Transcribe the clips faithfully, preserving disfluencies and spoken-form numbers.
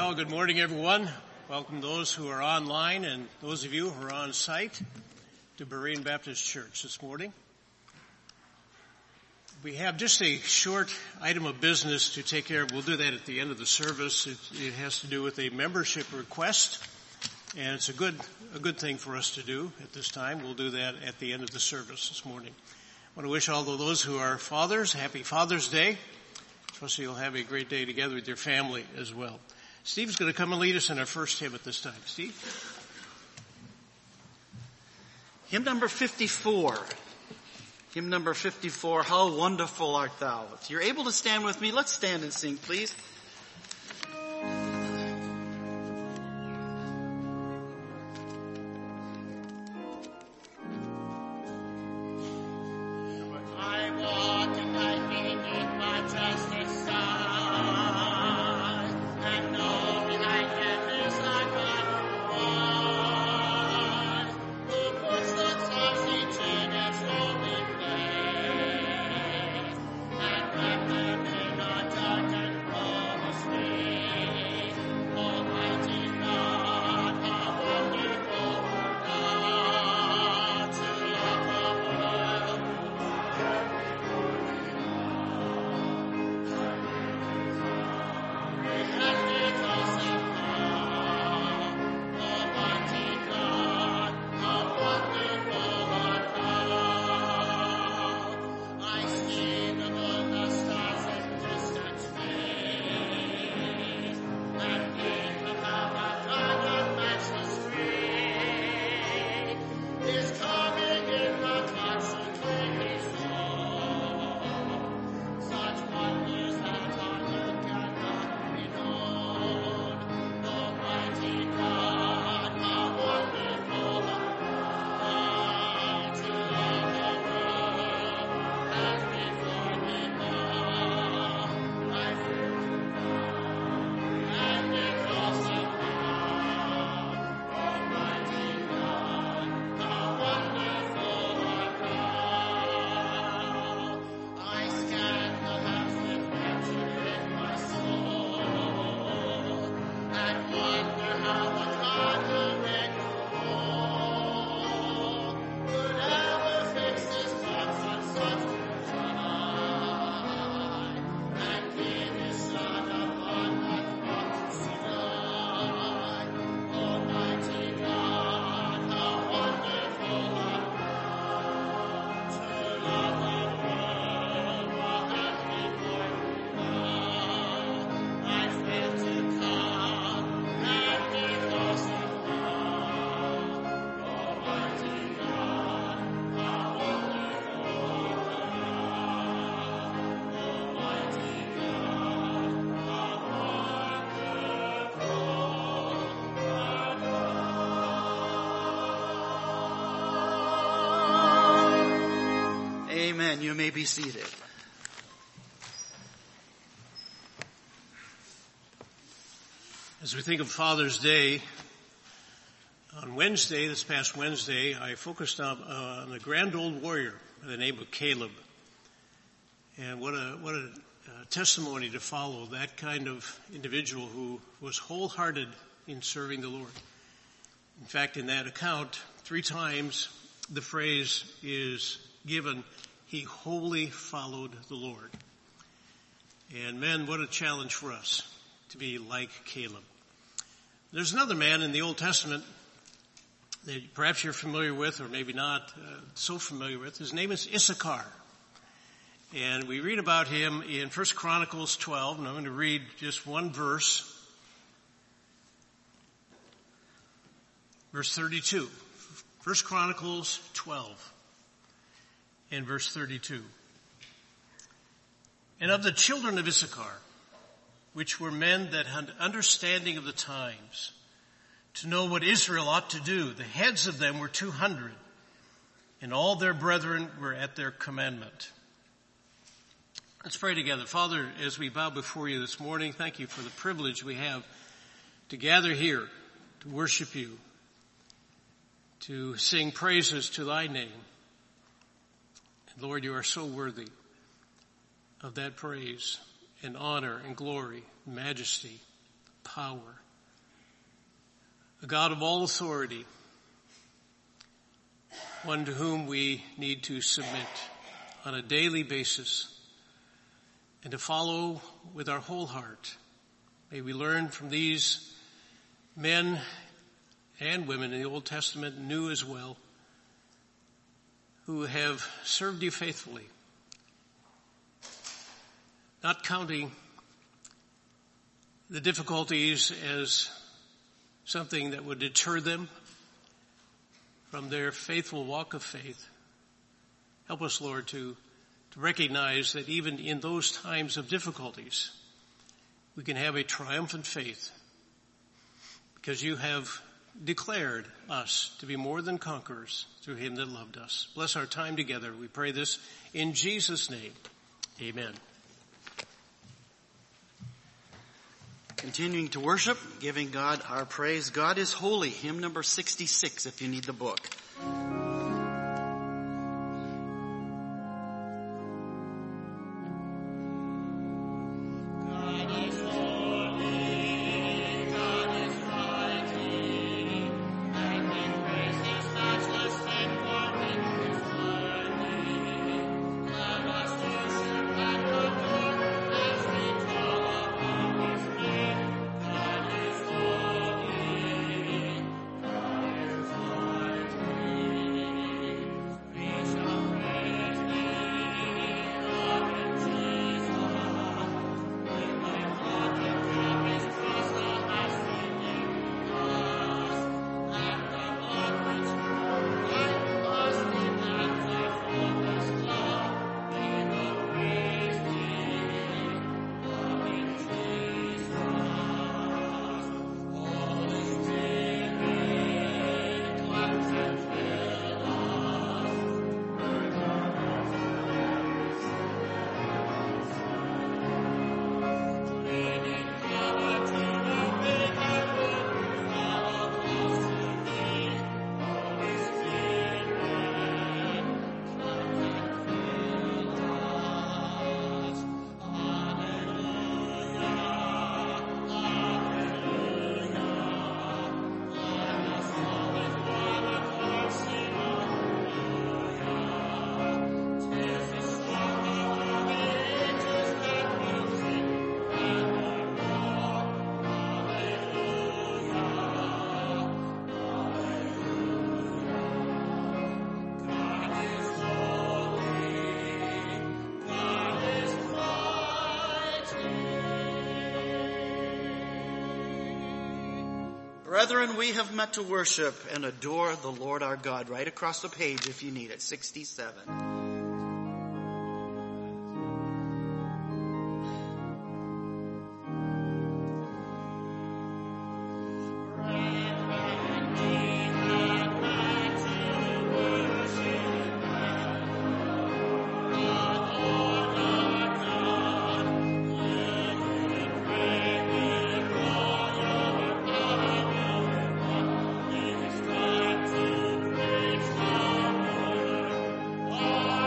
Well, good morning, everyone. Welcome those who are online and those of you who are on site to Berean Baptist Church this morning. We have just a short item of business to take care of. We'll do that at the end of the service. It, it has to do with a membership request, and it's a good a good thing for us to do at this time. We'll do that at the end of the service this morning. I want to wish all of those who are fathers happy Father's Day. Trust you'll have a great day together with your family as well. Steve's going to come and lead us in our first hymn at this time. Steve? Hymn number fifty-four. Hymn number fifty-four, How Wonderful Art Thou. If you're able to stand with me, let's stand and sing, please. Amen. You may be seated. As we think of Father's Day, on Wednesday, this past Wednesday, I focused on, uh, on a grand old warrior by the name of Caleb. And what a, what a uh, testimony to follow, that kind of individual who was wholehearted in serving the Lord. In fact, in that account, three times the phrase is given, he wholly followed the Lord. And men, what a challenge for us to be like Caleb. There's another man in the Old Testament that perhaps you're familiar with or maybe not uh, so familiar with. His name is Issachar. And we read about him in First Chronicles twelve, and I'm going to read just one verse. Verse thirty-two. First Chronicles twelve. In verse thirty-two. And of the children of Issachar, which were men that had understanding of the times, to know what Israel ought to do, the heads of them were two hundred, and all their brethren were at their commandment. Let's pray together. Father, as we bow before you this morning, thank you for the privilege we have to gather here, to worship you, to sing praises to thy name. Lord, you are so worthy of that praise and honor and glory and majesty. power, a God of all authority, one to whom we need to submit on a daily basis and to follow with our whole heart. May we learn from these men and women in the Old Testament, new as well, who have served you faithfully, not counting the difficulties as something that would deter them from their faithful walk of faith. Help us, Lord, to, to recognize that even in those times of difficulties, we can have a triumphant faith because you have declared us to be more than conquerors through him that loved us. Bless our time together. We pray this in Jesus' name. Amen. Continuing to worship, giving God our praise. God is holy. Hymn number sixty-six if you need the book. Brethren, we have met to worship and adore the Lord our God. Right across the page if you need it, sixty-seven. Oh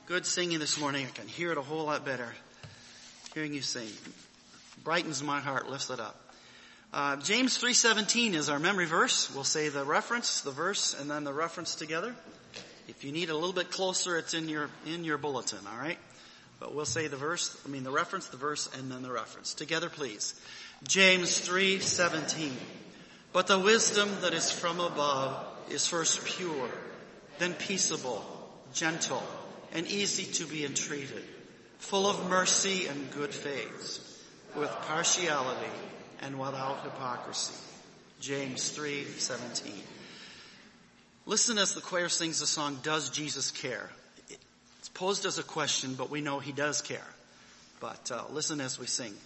Good singing this morning. I can hear it a whole lot better. Hearing you sing brightens my heart, lifts it up. Uh, James three seventeen is our memory verse. We'll say the reference, the verse, and then the reference together. If you need a little bit closer, it's in your in your bulletin, all right? But we'll say the verse, I mean the reference, the verse, and then the reference. Together, please. James three seventeen. But the wisdom that is from above is first pure, then peaceable, gentle, and easy to be entreated, full of mercy and good faith, with partiality and without hypocrisy. James three seventeen. Listen as the choir sings the song, Does Jesus Care? It's posed as a question, but we know he does care. But uh, listen as we sing.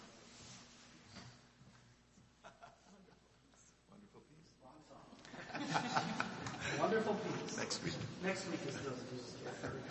Wonderful peace. Next week. Next week is Does Jesus Care? There we go.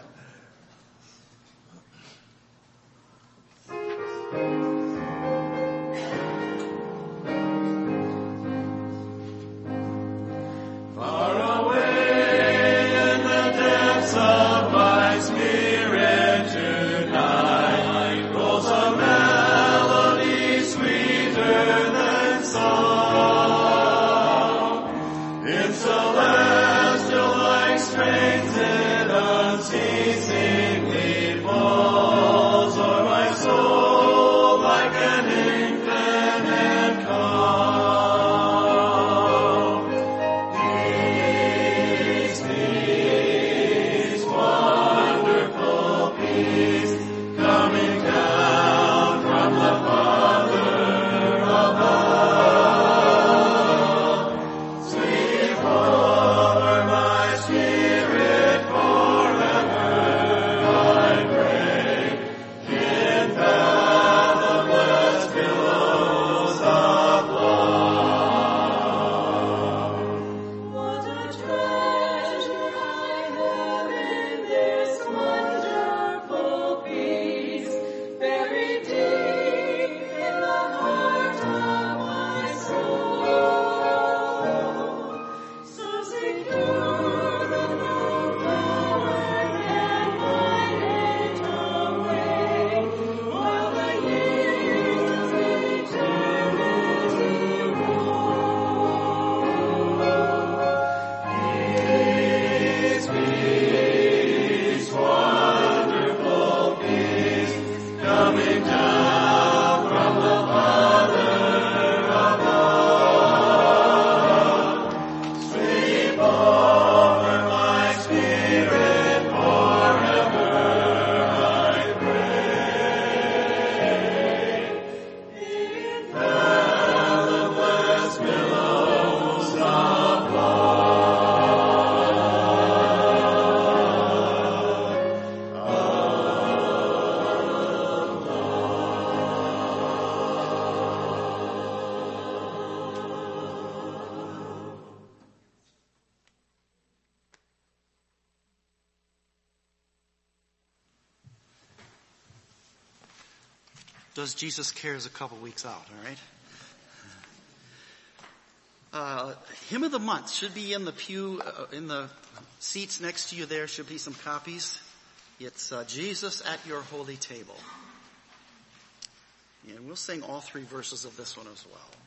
Does Jesus Care is a couple weeks out, all right? Uh, hymn of the month should be in the pew, uh, in the seats next to you there should be some copies. It's uh, Jesus at Your Holy Table. And we'll sing all three verses of this one as well.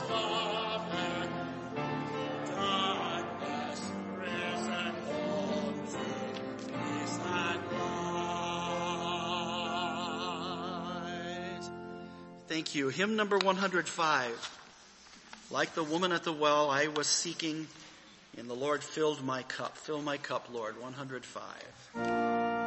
Thank you. Hymn number one hundred five. Like the woman at the well, I was seeking, and the Lord filled my cup. Fill my cup, Lord. one hundred five.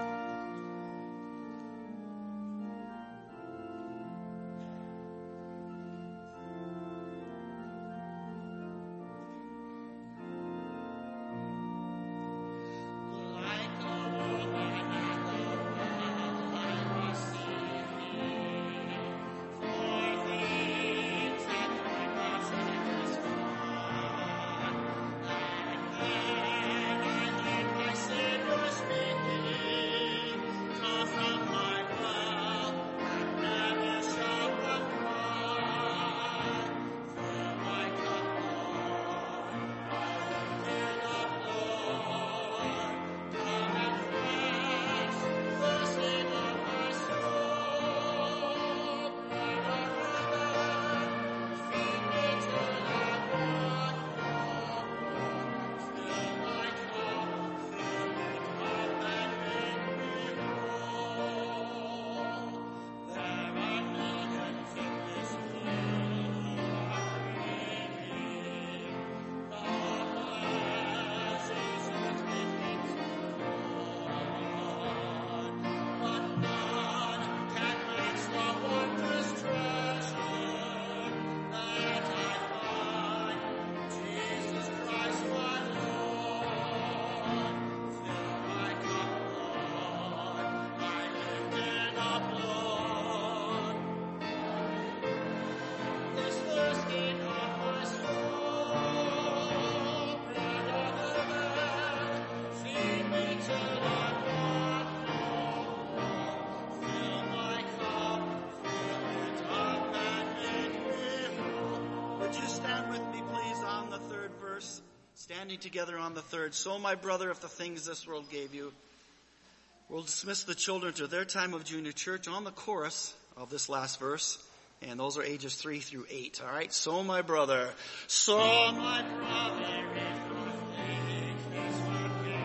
Standing together on the third. So, my brother, if the things this world gave you, we'll dismiss the children to their time of junior church on the chorus of this last verse. And those are ages three through eight. All right. So, my brother. So, my brother, if the things would be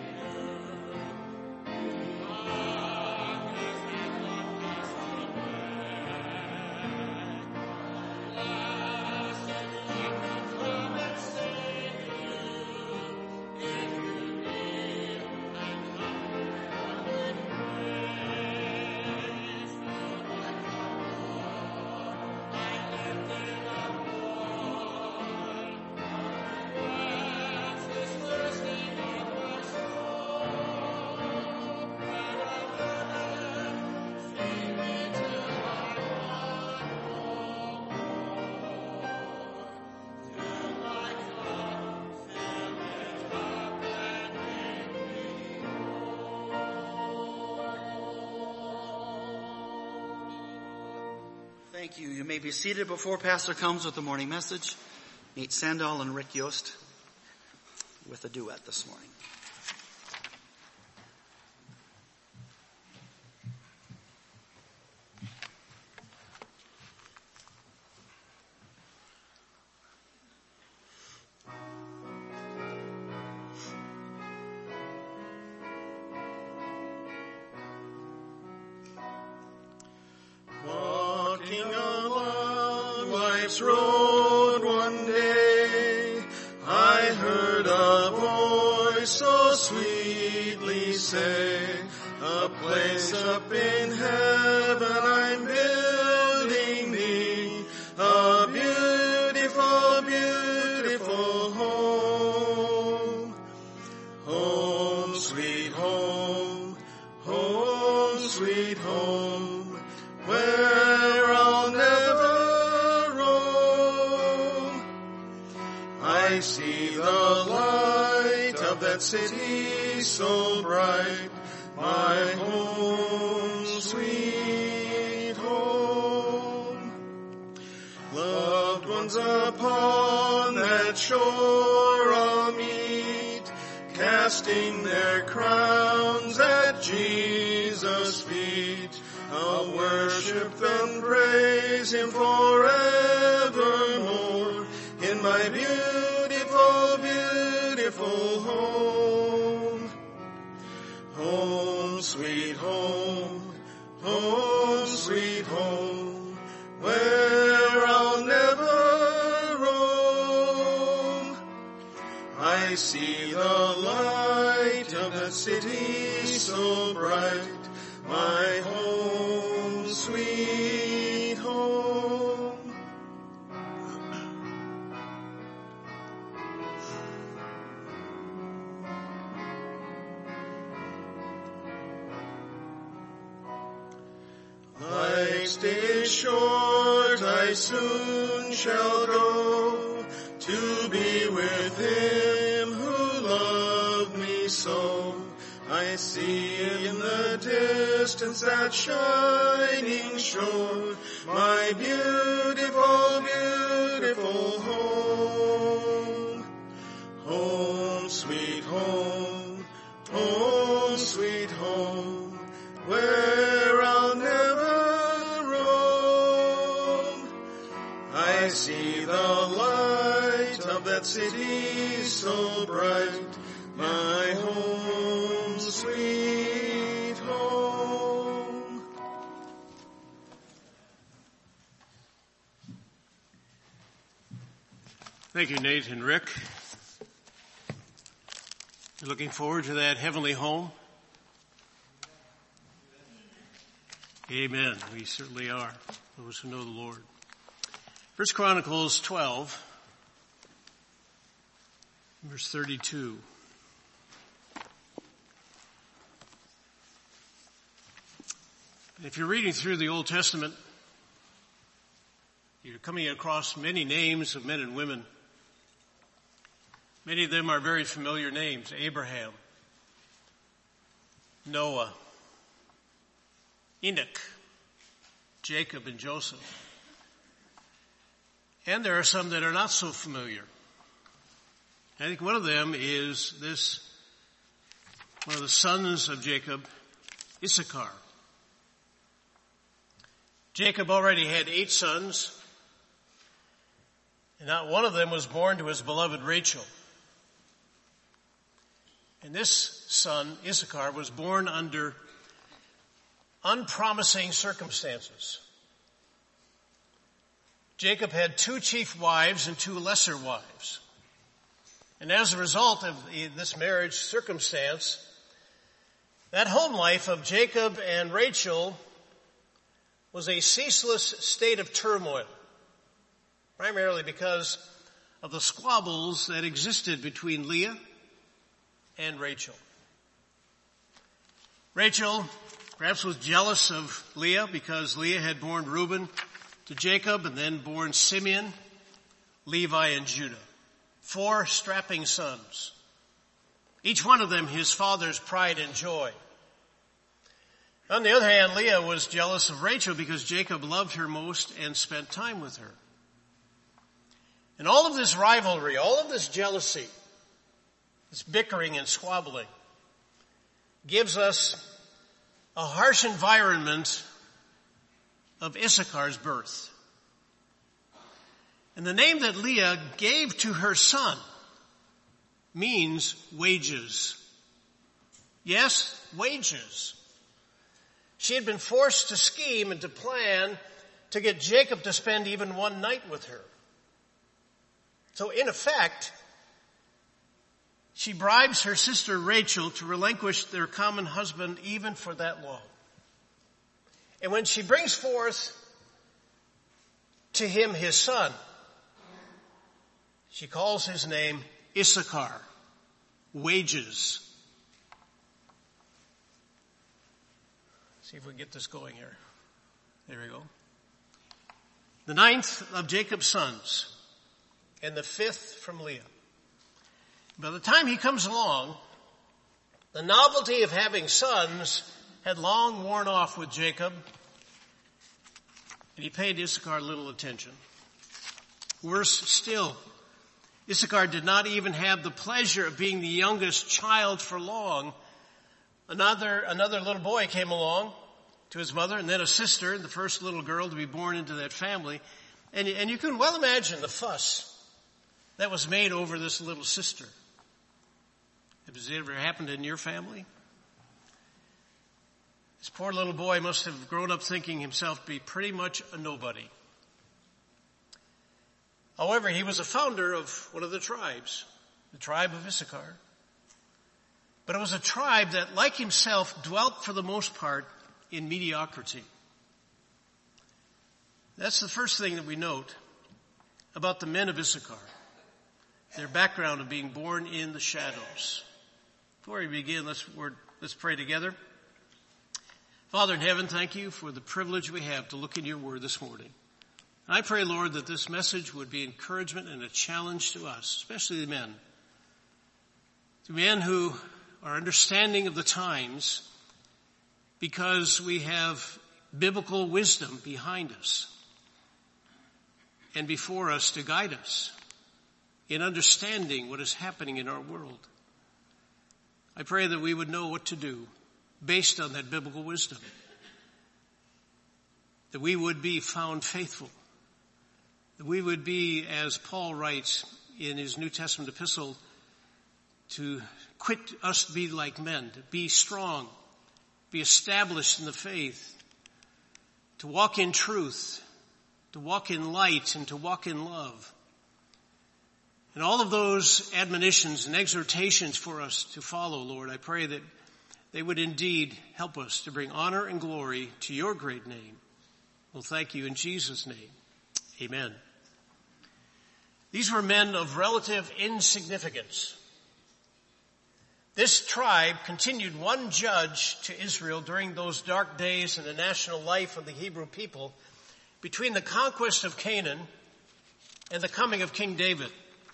Thank you. You may be seated before Pastor comes with the morning message. Meet Sandal and Rick Yost with a duet this morning. Road one day, I heard a voice so sweetly say, a place up in heaven I'm building thee, a beautiful, beautiful home. Home, sweet home, home, sweet home, where I'll never I see the light of that city so bright, my home, sweet home. Loved ones upon that shore I'll meet, casting their crowns at Jesus' feet. I'll worship and praise Him forevermore. beautiful home. Home, sweet home, home, sweet home, where I'll never roam. I see the light of that city so bright, my home, sweet home. Life's day is short, I soon shall go to be with him who loved me so. I see in the distance that shining shore, my beautiful, beautiful home. Home, sweet home, home, sweet home, where I'll never roam. I see the light of that city so bright, my home, sweet home. Thank you, Nate and Rick. You're looking forward to that heavenly home? Amen. We certainly are, those who know the Lord. First Chronicles twelve, verse thirty-two. If you're reading through the Old Testament, you're coming across many names of men and women. Many of them are very familiar names. Abraham, Noah, Enoch, Jacob, and Joseph. And there are some that are not so familiar. I think one of them is this, one of the sons of Jacob, Issachar. Jacob already had eight sons, and not one of them was born to his beloved Rachel. And this son, Issachar, was born under unpromising circumstances. Jacob had two chief wives and two lesser wives. And as a result of this marriage circumstance, that home life of Jacob and Rachel was a ceaseless state of turmoil, primarily because of the squabbles that existed between Leah and Rachel. Rachel perhaps was jealous of Leah because Leah had borne Reuben to Jacob and then borne Simeon, Levi, and Judah. Four strapping sons. Each one of them his father's pride and joy. On the other hand, Leah was jealous of Rachel because Jacob loved her most and spent time with her. And all of this rivalry, all of this jealousy, this bickering and squabbling gives us a harsh environment of Issachar's birth. And the name that Leah gave to her son means wages. Yes, wages. She had been forced to scheme and to plan to get Jacob to spend even one night with her. So in effect, she bribes her sister Rachel to relinquish their common husband even for that long. And when she brings forth to him his son, she calls his name Issachar, wages. See if we can get this going here. There we go. The ninth of Jacob's sons and the fifth from Leah. By the time he comes along, the novelty of having sons had long worn off with Jacob, and he paid Issachar little attention. Worse still, Issachar did not even have the pleasure of being the youngest child for long. Another, another little boy came along to his mother, and then a sister, the first little girl to be born into that family. And, and you can well imagine the fuss that was made over this little sister. Has it ever happened in your family? This poor little boy must have grown up thinking himself to be pretty much a nobody. However, he was a founder of one of the tribes, the tribe of Issachar. But it was a tribe that, like himself, dwelt for the most part in mediocrity. That's the first thing that we note about the men of Issachar, their background of being born in the shadows. Before we begin, let's, word, let's pray together. Father in heaven, thank you for the privilege we have to look in your word this morning. I pray, Lord, that this message would be encouragement and a challenge to us, especially the men. To men who are understanding of the times because we have biblical wisdom behind us and before us to guide us in understanding what is happening in our world. I pray that we would know what to do based on that biblical wisdom, that we would be found faithful, that we would be, as Paul writes in his New Testament epistle, to quit us to be like men, to be strong, be established in the faith, to walk in truth, to walk in light, and to walk in love. And all of those admonitions and exhortations for us to follow, Lord, I pray that they would indeed help us to bring honor and glory to your great name. Well, thank you in Jesus' name. Amen. These were men of relative insignificance. This tribe continued one judge to Israel during those dark days in the national life of the Hebrew people between the conquest of Canaan and the coming of King David.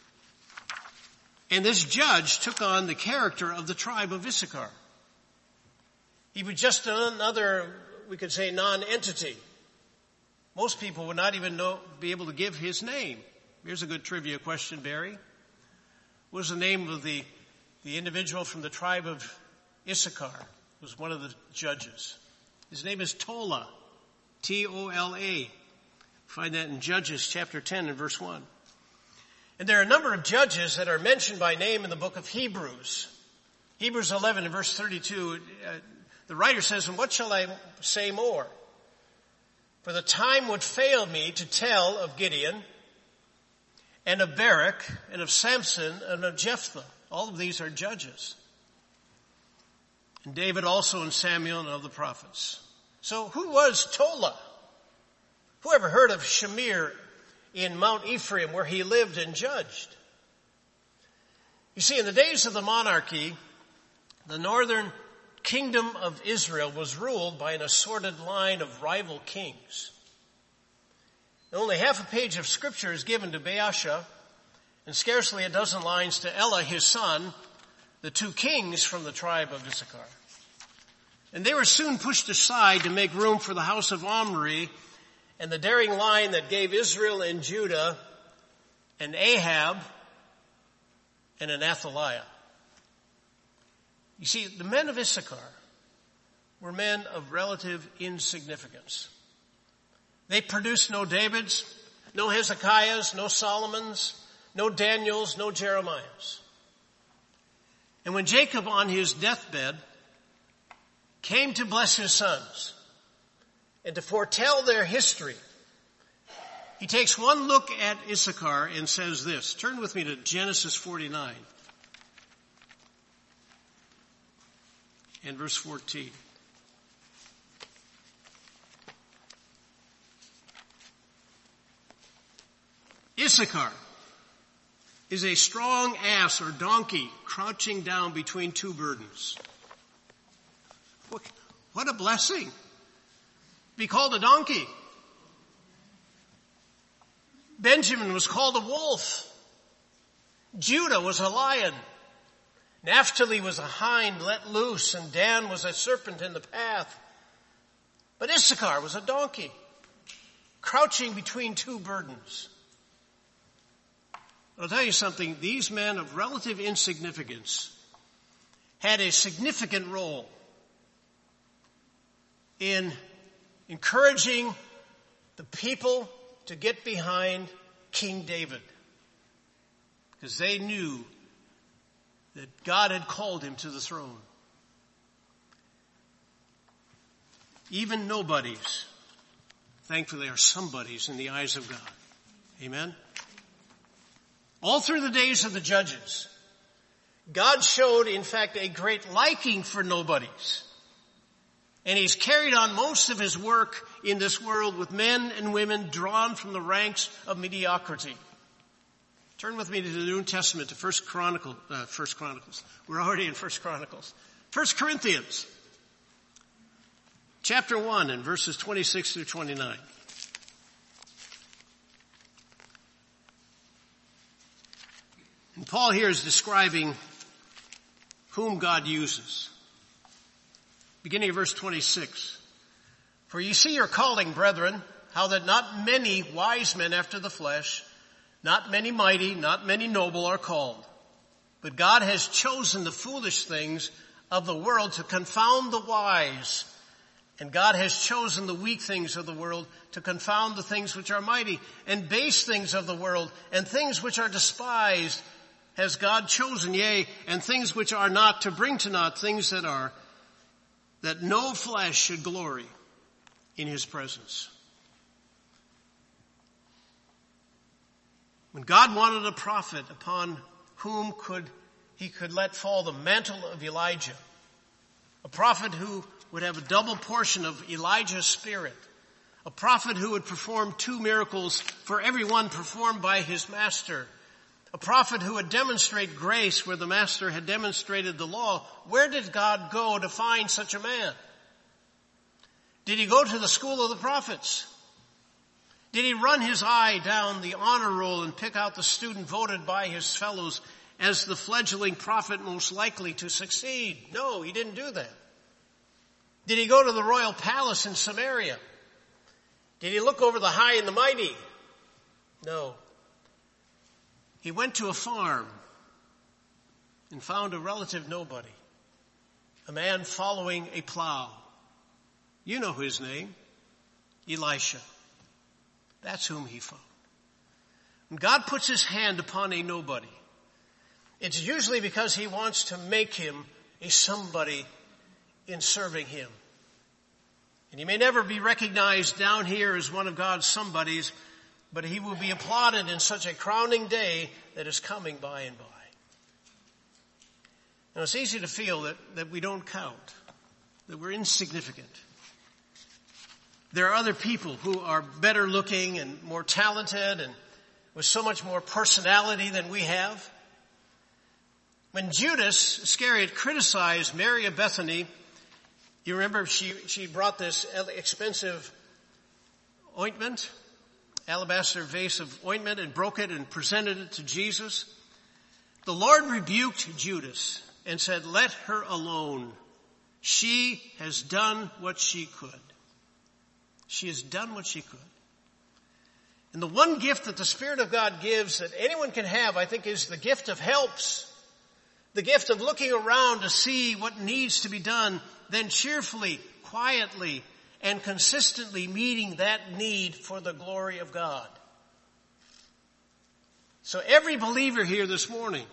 And this judge took on the character of the tribe of Issachar. He was just another, we could say, non-entity. Most people would not even know, be able to give his name. Here's a good trivia question, Barry. What was the name of the, the individual from the tribe of Issachar? Was one of the judges. His name is Tola. T O L A. Find that in Judges chapter ten and verse one. And there are a number of judges that are mentioned by name in the book of Hebrews. Hebrews eleven and verse thirty-two, uh, the writer says, "And what shall I say more? For the time would fail me to tell of Gideon and of Barak and of Samson and of Jephthah." All of these are judges. And David also and Samuel and of the prophets. So who was Tola? Who ever heard of Shamir in Mount Ephraim where he lived and judged? You see, in the days of the monarchy, the northern kingdom of Israel was ruled by an assorted line of rival kings. Only half a page of scripture is given to Baasha, and scarcely a dozen lines to Elah, his son, the two kings from the tribe of Issachar. And they were soon pushed aside to make room for the house of Omri and the daring line that gave Israel and Judah an Ahab and an Athaliah. You see, the men of Issachar were men of relative insignificance. They produced no Davids, no Hezekiahs, no Solomons, no Daniels, no Jeremiahs. And when Jacob on his deathbed came to bless his sons and to foretell their history, he takes one look at Issachar and says this. Turn with me to Genesis forty-nine and verse fourteen. Issachar is a strong ass or donkey crouching down between two burdens. What a blessing. Be called a donkey. Benjamin was called a wolf. Judah was a lion. Naphtali was a hind let loose, and Dan was a serpent in the path. But Issachar was a donkey, crouching between two burdens. I'll tell you something, these men of relative insignificance had a significant role in encouraging the people to get behind King David, because they knew that God had called him to the throne. Even nobodies, thankfully, are somebodies in the eyes of God. Amen? All through the days of the judges, God showed, in fact, a great liking for nobodies. And he's carried on most of his work in this world with men and women drawn from the ranks of mediocrity. Turn with me to the New Testament, to First Chronicle, uh, First Chronicles. We're already in First Chronicles. First Corinthians, chapter one, and verses twenty-six through twenty-nine. And Paul here is describing whom God uses. Beginning of verse twenty-six. For you see your calling, brethren, how that not many wise men after the flesh, not many mighty, not many noble are called. But God has chosen the foolish things of the world to confound the wise. And God has chosen the weak things of the world to confound the things which are mighty. And base things of the world and things which are despised has God chosen, yea, and things which are not, to bring to naught things that are, that no flesh should glory in his presence. When God wanted a prophet upon whom could he could let fall the mantle of Elijah, a prophet who would have a double portion of Elijah's spirit, a prophet who would perform two miracles for every one performed by his master, a prophet who would demonstrate grace where the master had demonstrated the law. Where did God go to find such a man? Did he go to the school of the prophets? Did he run his eye down the honor roll and pick out the student voted by his fellows as the fledgling prophet most likely to succeed? No, he didn't do that. Did he go to the royal palace in Samaria? Did he look over the high and the mighty? No. He went to a farm and found a relative nobody, a man following a plow. You know his name, Elisha. That's whom he found. When God puts his hand upon a nobody, it's usually because he wants to make him a somebody in serving him. And he may never be recognized down here as one of God's somebodies, but he will be applauded in such a crowning day that is coming by and by. Now it's easy to feel that, that we don't count, that we're insignificant. There are other people who are better looking and more talented and with so much more personality than we have. When Judas Iscariot criticized Mary of Bethany, you remember she, she brought this expensive ointment, alabaster vase of ointment, and broke it and presented it to Jesus. The Lord rebuked Judas and said, let her alone. She has done what she could. She has done what she could. And the one gift that the Spirit of God gives that anyone can have, I think, is the gift of helps. The gift of looking around to see what needs to be done, then cheerfully, quietly, and consistently meeting that need for the glory of God. So every believer here this morning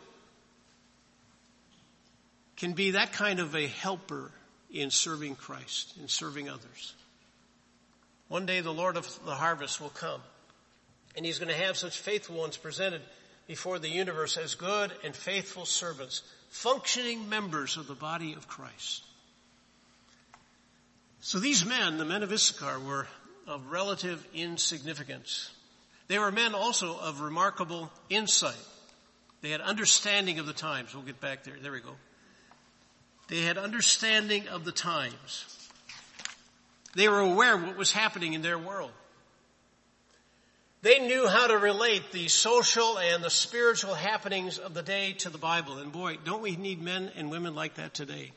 can be that kind of a helper in serving Christ, in serving others. One day the Lord of the harvest will come, and he's going to have such faithful ones presented before the universe as good and faithful servants, functioning members of the body of Christ. So these men, the men of Issachar, were of relative insignificance. They were men also of remarkable insight. They had understanding of the times. We'll get back there. There we go. They had understanding of the times. They were aware of what was happening in their world. They knew how to relate the social and the spiritual happenings of the day to the Bible. And boy, don't we need men and women like that today?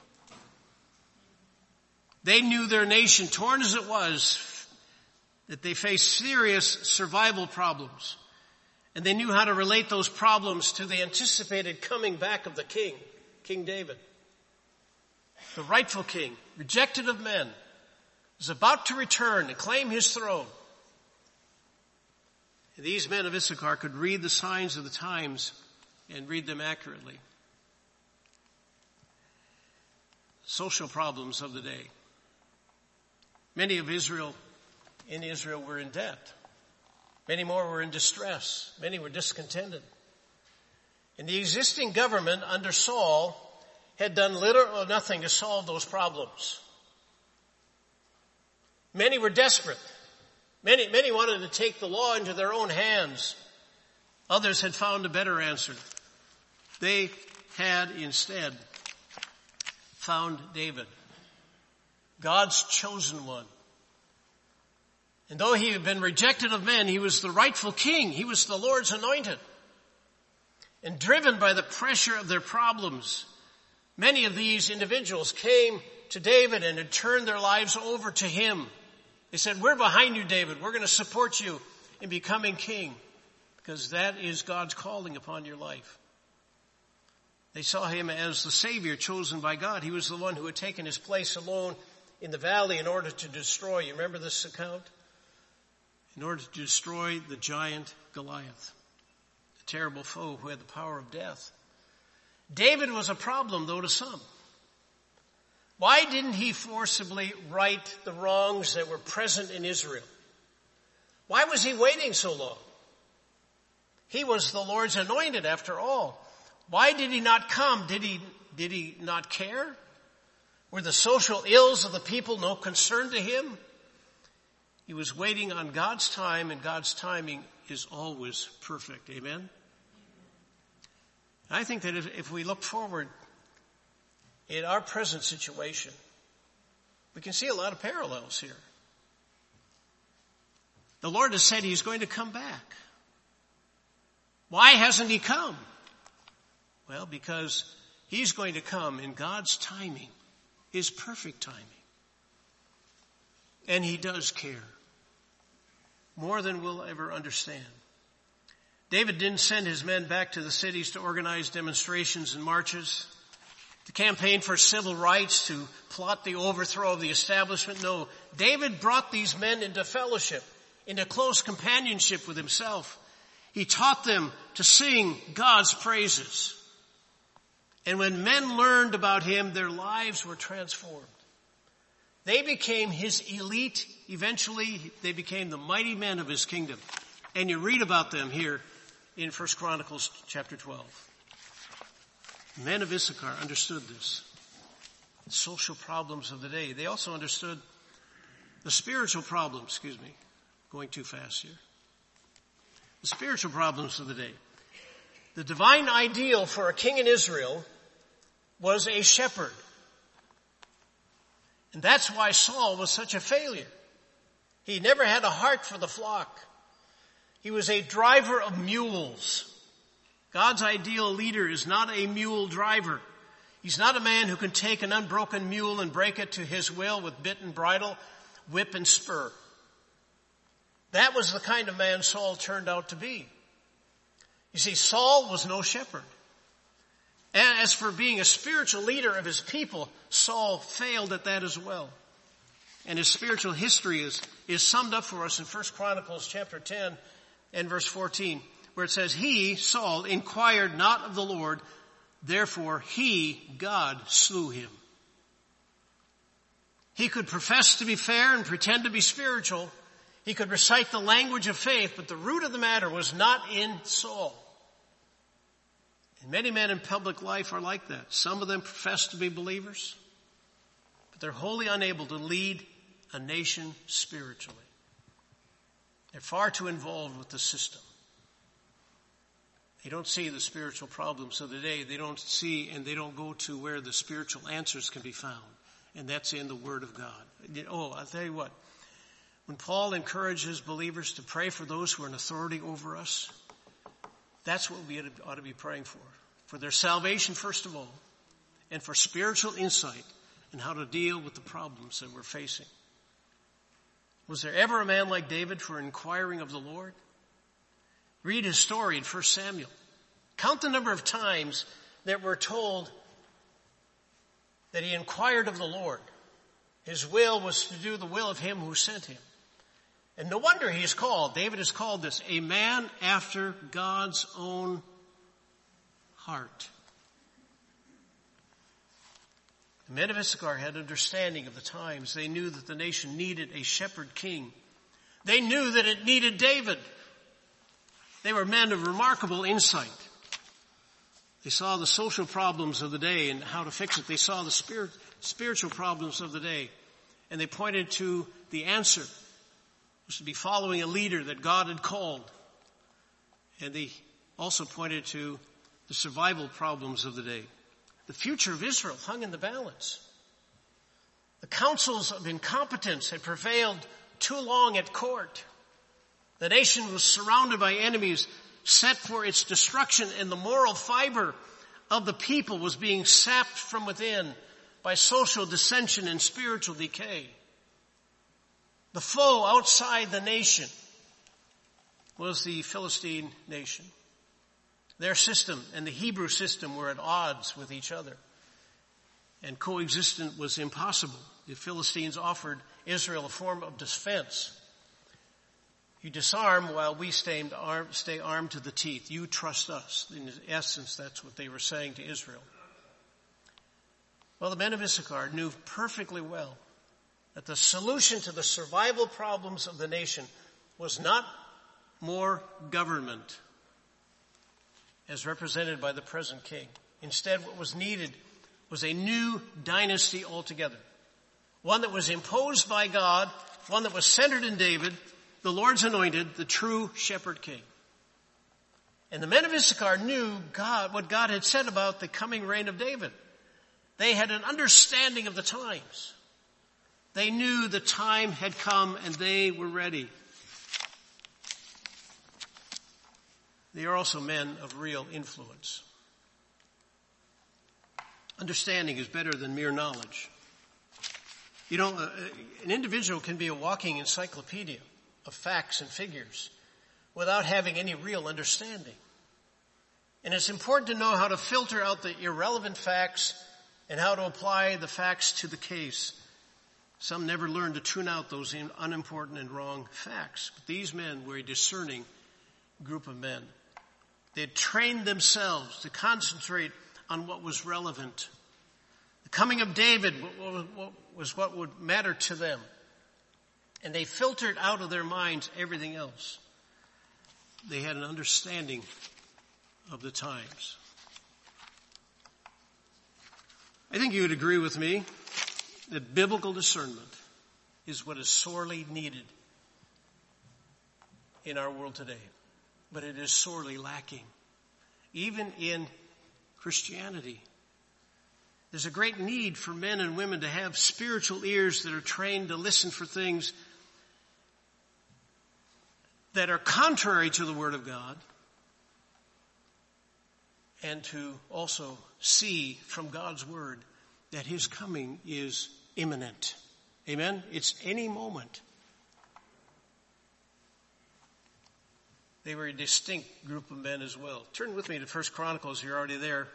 They knew their nation, torn as it was, that they faced serious survival problems. And they knew how to relate those problems to the anticipated coming back of the king, King David. The rightful king, rejected of men, was about to return and claim his throne. And these men of Issachar could read the signs of the times and read them accurately. social problems of the day. Many of Israel, in Israel were in debt. Many more were in distress. Many were discontented. And the existing government under Saul had done little or nothing to solve those problems. Many were desperate. Many, many wanted to take the law into their own hands. Others had found a better answer. They had instead found David, God's chosen one. And though he had been rejected of men, he was the rightful king. He was the Lord's anointed. And driven by the pressure of their problems, many of these individuals came to David and had turned their lives over to him. They said, we're behind you, David. We're going to support you in becoming king, because that is God's calling upon your life. They saw him as the Savior chosen by God. He was the one who had taken his place alone in the valley in order to destroy, you remember this account? In order to destroy the giant Goliath, the terrible foe who had the power of death. David was a problem, though, to some. Why didn't he forcibly right the wrongs that were present in Israel? Why was he waiting so long? He was the Lord's anointed, after all. Why did he not come? Did he, did he not care? Were the social ills of the people no concern to him? He was waiting on God's time, and God's timing is always perfect. Amen? I think that if, if we look forward in our present situation, we can see a lot of parallels here. The Lord has said he's going to come back. Why hasn't he come? Well, because he's going to come in God's timing, his perfect timing. And he does care. More than we'll ever understand. David didn't send his men back to the cities to organize demonstrations and marches, to campaign for civil rights, to plot the overthrow of the establishment. No, David brought these men into fellowship, into close companionship with himself. He taught them to sing God's praises. And when men learned about him, their lives were transformed. They became his elite. Eventually, they became the mighty men of his kingdom. And you read about them here in First Chronicles chapter twelve. Men of Issachar understood this. The social problems of the day. They also understood the spiritual problems, excuse me, going too fast here. The spiritual problems of the day. The divine ideal for a king in Israel was a shepherd. And that's why Saul was such a failure. He never had a heart for the flock. He was a driver of mules. God's ideal leader is not a mule driver. He's not a man who can take an unbroken mule and break it to his will with bit and bridle, whip and spur. That was the kind of man Saul turned out to be. You see, Saul was no shepherd. And as for being a spiritual leader of his people, Saul failed at that as well. And his spiritual history is, is summed up for us in First Chronicles chapter ten and verse fourteen, where it says, he, Saul, inquired not of the Lord, therefore he, God, slew him. He could profess to be fair and pretend to be spiritual. He could recite the language of faith, but the root of the matter was not in Saul. And many men in public life are like that. Some of them profess to be believers, but they're wholly unable to lead a nation spiritually. They're far too involved with the system. They don't see the spiritual problems of the day. They don't see and they don't go to where the spiritual answers can be found. And that's in the Word of God. Oh, I'll tell you what. When Paul encourages believers to pray for those who are in authority over us, that's what we ought to be praying for. For their salvation, first of all, and for spiritual insight in how to deal with the problems that we're facing. Was there ever a man like David for inquiring of the Lord? Read his story in First Samuel. Count the number of times that we're told that he inquired of the Lord. His will was to do the will of him who sent him. And no wonder he is called, David is called this, a man after God's own heart. The men of Issachar had understanding of the times. They knew that the nation needed a shepherd king. They knew that it needed David. They were men of remarkable insight. They saw the social problems of the day and how to fix it. They saw the spirit, spiritual problems of the day. And they pointed to the answer, which was to be following a leader that God had called. And they also pointed to the survival problems of the day. The future of Israel hung in the balance. The counsels of incompetence had prevailed too long at court. The nation was surrounded by enemies set for its destruction, and the moral fiber of the people was being sapped from within by social dissension and spiritual decay. The foe outside the nation was the Philistine nation. Their system and the Hebrew system were at odds with each other, and coexistence was impossible. The Philistines offered Israel a form of defense. You disarm while we stay armed, stay armed to the teeth. You trust us. In essence, that's what they were saying to Israel. Well, the men of Issachar knew perfectly well that the solution to the survival problems of the nation was not more government, as represented by the present king. Instead, what was needed was a new dynasty altogether. One that was imposed by God, one that was centered in David, the Lord's anointed, the true shepherd king. And the men of Issachar knew God, what God had said about the coming reign of David. They had an understanding of the times. They knew the time had come and they were ready. They are also men of real influence. Understanding is better than mere knowledge. You know, uh, an individual can be a walking encyclopedia of facts and figures without having any real understanding. And it's important to know how to filter out the irrelevant facts and how to apply the facts to the case. Some never learn to tune out those unimportant and wrong facts. But these men were a discerning group of men. They had trained themselves to concentrate on what was relevant. The coming of David was what would matter to them. And they filtered out of their minds everything else. They had an understanding of the times. I think you would agree with me that biblical discernment is what is sorely needed in our world today. But it is sorely lacking, even in Christianity. There's a great need for men and women to have spiritual ears that are trained to listen for things that are contrary to the Word of God, and to also see from God's Word that His coming is imminent. Amen? It's any moment. They were a distinct group of men as well. Turn with me to First Chronicles. You're already there.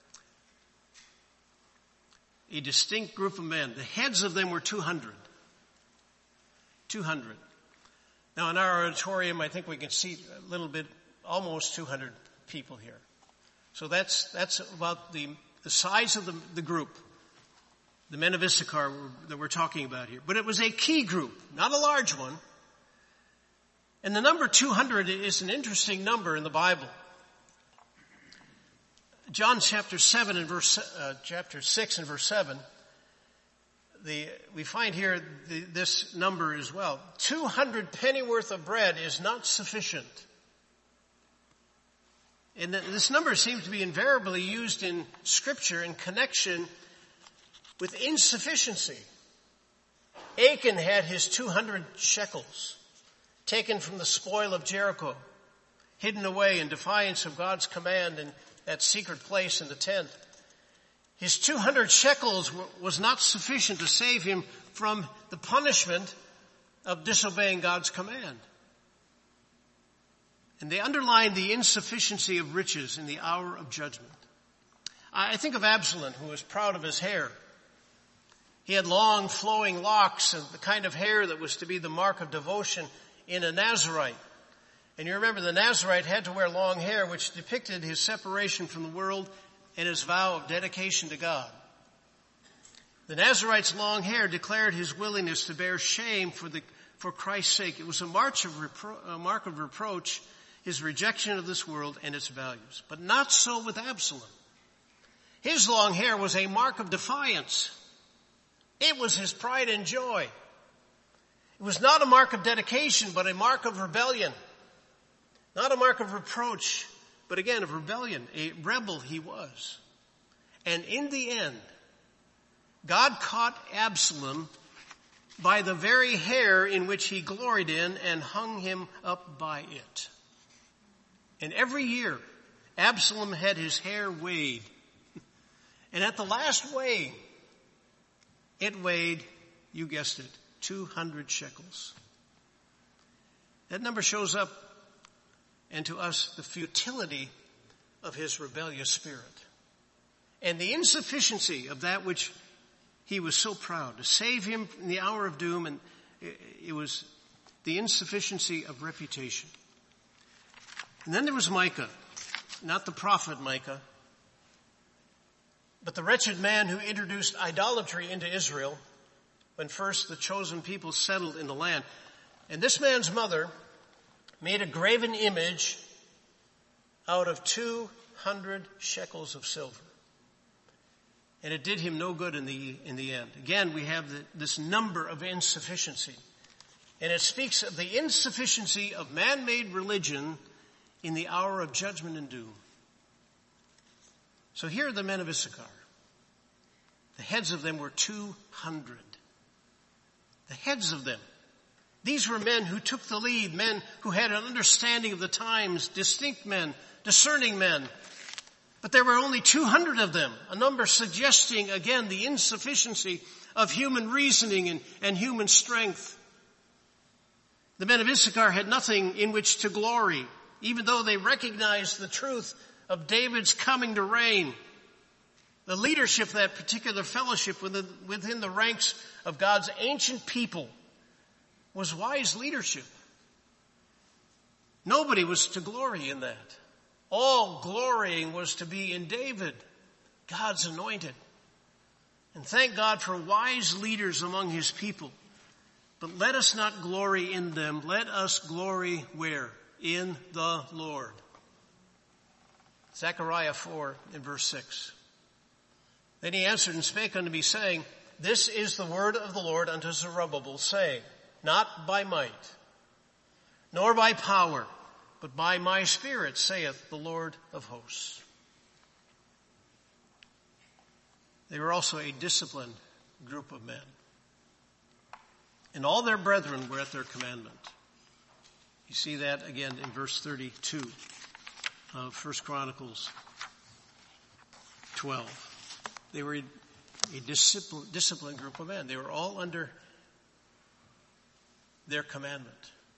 A distinct group of men. The heads of them were two hundred. two hundred. Now in our auditorium, I think we can see a little bit, almost two hundred people here. So that's, that's about the, the size of the, the group. The men of Issachar were, that we're talking about here. But it was a key group, not a large one. And the number two hundred is an interesting number in the Bible. John chapter seven and verse, uh, chapter six and verse seven, the, we find here the, this number as well. two hundred pennyworth of bread is not sufficient. And this number seems to be invariably used in Scripture in connection with insufficiency. Achan had his two hundred shekels taken from the spoil of Jericho, hidden away in defiance of God's command in that secret place in the tent. His two hundred shekels was not sufficient to save him from the punishment of disobeying God's command. And they underlined the insufficiency of riches in the hour of judgment. I think of Absalom, who was proud of his hair. He had long flowing locks and the kind of hair that was to be the mark of devotion in a Nazirite. And you remember the Nazirite had to wear long hair, which depicted his separation from the world and his vow of dedication to God. The Nazarite's long hair declared his willingness to bear shame for the for Christ's sake. It was a, march of repro- a mark of reproach, his rejection of this world and its values. But not so with Absalom. His long hair was a mark of defiance. It was his pride and joy. It was not a mark of dedication, but a mark of rebellion. Not a mark of reproach, but again of rebellion. A rebel he was. And in the end, God caught Absalom by the very hair in which he gloried in and hung him up by it. And every year, Absalom had his hair weighed. And at the last weighing, it weighed, you guessed it, two hundred shekels. That number shows up, and to us, the futility of his rebellious spirit. And the insufficiency of that which he was so proud to save him in the hour of doom, and it was the insufficiency of reputation. And then there was Micah, not the prophet Micah, but the wretched man who introduced idolatry into Israel when first the chosen people settled in the land. And this man's mother made a graven image out of two hundred shekels of silver. And it did him no good in the, in the end. Again, we have the, this number of insufficiency. And it speaks of the insufficiency of man-made religion in the hour of judgment and doom. So here are the men of Issachar. The heads of them were two hundred. The heads of them. These were men who took the lead, men who had an understanding of the times, distinct men, discerning men. But there were only two hundred of them, a number suggesting, again, the insufficiency of human reasoning and, and human strength. The men of Issachar had nothing in which to glory, even though they recognized the truth of David's coming to reign. The leadership of that particular fellowship within, within the ranks of God's ancient people was wise leadership. Nobody was to glory in that. All glorying was to be in David, God's anointed. And thank God for wise leaders among his people. But let us not glory in them. Let us glory where? In the Lord. Zechariah four in verse six. Then he answered and spake unto me, saying, This is the word of the Lord unto Zerubbabel, saying, Not by might, nor by power, but by my Spirit, saith the Lord of hosts. They were also a disciplined group of men. And all their brethren were at their commandment. You see that again in verse thirty-two of First Chronicles twelve. They were a disciplined group of men. They were all under their commandment.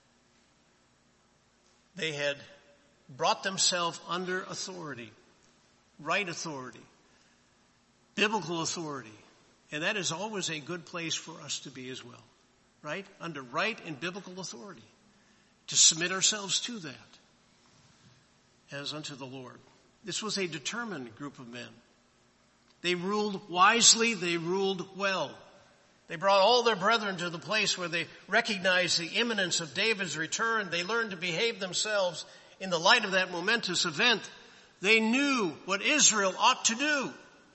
They had brought themselves under authority, right authority, biblical authority. And that is always a good place for us to be as well, right? Under right and biblical authority, to submit ourselves to that as unto the Lord. This was a determined group of men. They ruled wisely, they ruled well. They brought all their brethren to the place where they recognized the imminence of David's return. They learned to behave themselves in the light of that momentous event. They knew what Israel ought to do.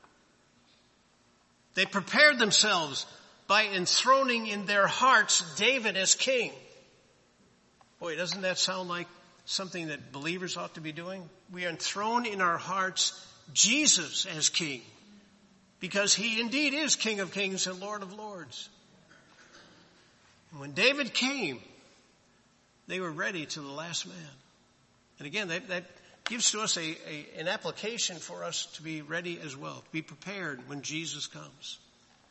They prepared themselves by enthroning in their hearts David as king. Boy, doesn't that sound like something that believers ought to be doing? We enthrone in our hearts Jesus as king, because he indeed is King of Kings and Lord of Lords. And when David came, they were ready to the last man. And again, that, that gives to us a, a, an application for us to be ready as well, to be prepared when Jesus comes.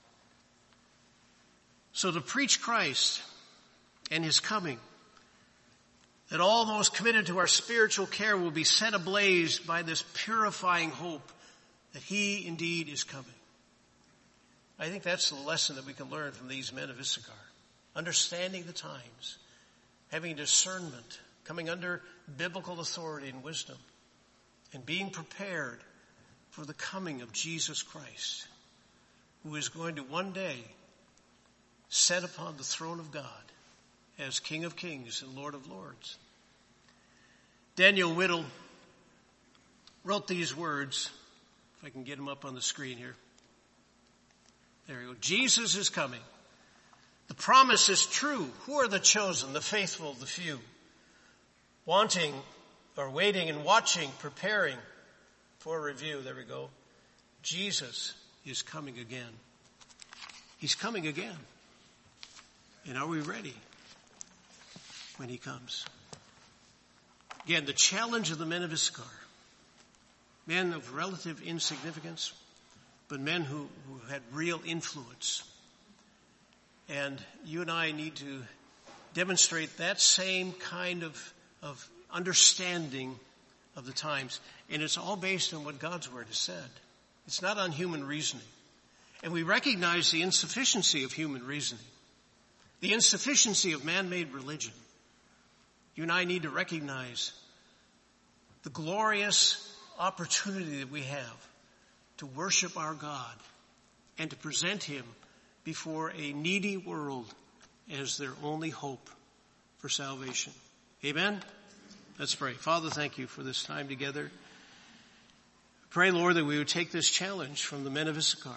So to preach Christ and his coming, that all those committed to our spiritual care will be set ablaze by this purifying hope that he indeed is coming. I think that's the lesson that we can learn from these men of Issachar. Understanding the times, having discernment, coming under biblical authority and wisdom, and being prepared for the coming of Jesus Christ. who is going to one day sit upon the throne of God as King of Kings and Lord of Lords. Daniel Whittle wrote these words, if I can get them up on the screen here. There you go. Jesus is coming. The promise is true. Who are the chosen, the faithful, the few? Wanting or waiting and watching, preparing for review. There we go. Jesus is coming again. He's coming again. And are we ready when he comes? Again, the challenge of the men of Issachar. Men of relative insignificance, but men who, who had real influence. And you and I need to demonstrate that same kind of, of understanding of the times. And it's all based on what God's Word has said. It's not on human reasoning. And we recognize the insufficiency of human reasoning, the insufficiency of man-made religion. You and I need to recognize the glorious opportunity that we have to worship our God and to present him before a needy world as their only hope for salvation. Amen? Let's pray. Father, thank you for this time together. Pray, Lord, that we would take this challenge from the men of Issachar.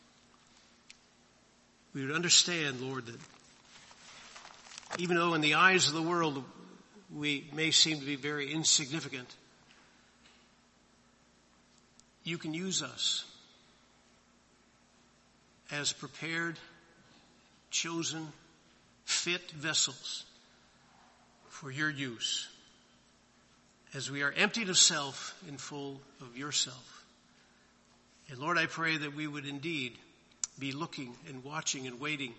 We would understand, Lord, that even though in the eyes of the world we may seem to be very insignificant, you can use us as prepared, chosen, fit vessels for your use as we are emptied of self and full of yourself. And Lord, I pray that we would indeed be looking and watching and waiting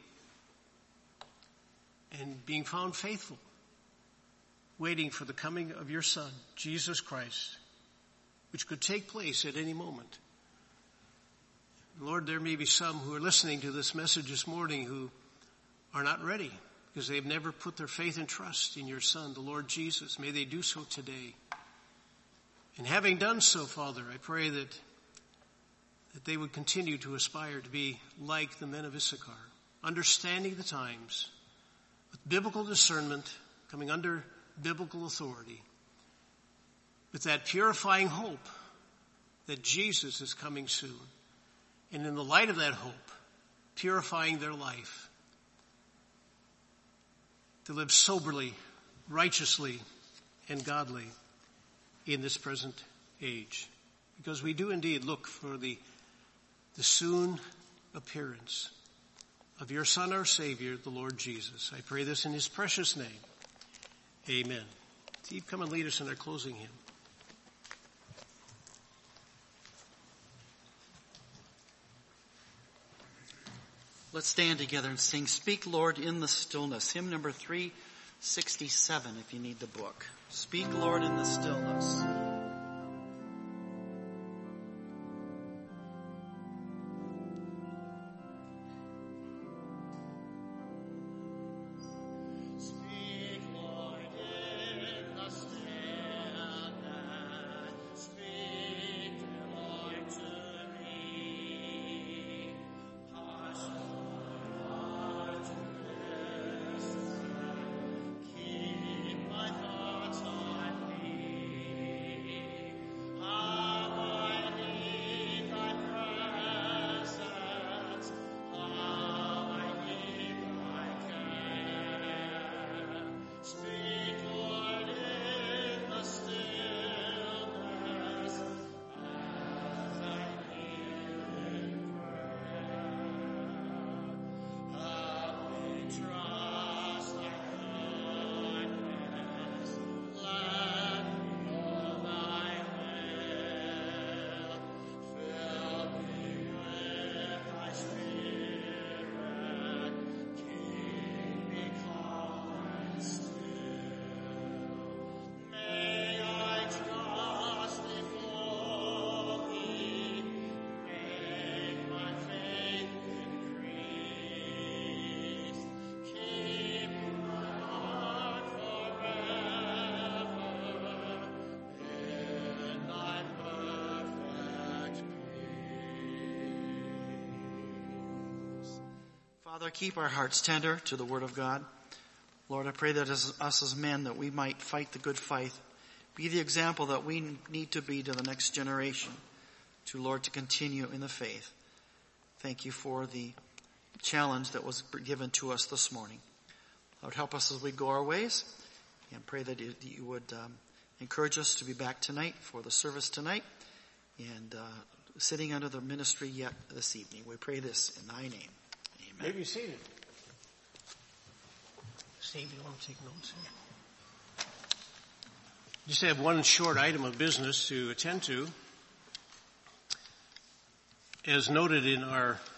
and being found faithful, waiting for the coming of your Son, Jesus Christ, which could take place at any moment. Lord, there may be some who are listening to this message this morning who are not ready because they've never put their faith and trust in your Son, the Lord Jesus. May they do so today. And having done so, Father, I pray that, that they would continue to aspire to be like the men of Issachar, understanding the times with biblical discernment, coming under biblical authority, with that purifying hope that Jesus is coming soon. And in the light of that hope, purifying their life to live soberly, righteously, and godly in this present age. Because we do indeed look for the, the soon appearance of your Son, our Savior, the Lord Jesus. I pray this in his precious name. Amen. Steve, come and lead us in our closing hymn. Let's stand together and sing Speak, Lord, in the Stillness. Hymn number three sixty-seven if you need the book. Speak, Lord, in the stillness. Keep my thoughts on thee. Father, keep our hearts tender to the word of God. Lord, I pray that as us as men, that we might fight the good fight, be the example that we need to be to the next generation, to, Lord, to continue in the faith. Thank you for the challenge that was given to us this morning. Lord, help us as we go our ways, and pray that you, you would um, encourage us to be back tonight for the service tonight, and uh, sitting under the ministry yet this evening. We pray this in thy name. Amen. May be seated. Steve, you want to take notes here? Just have one short item of business to attend to. As noted in our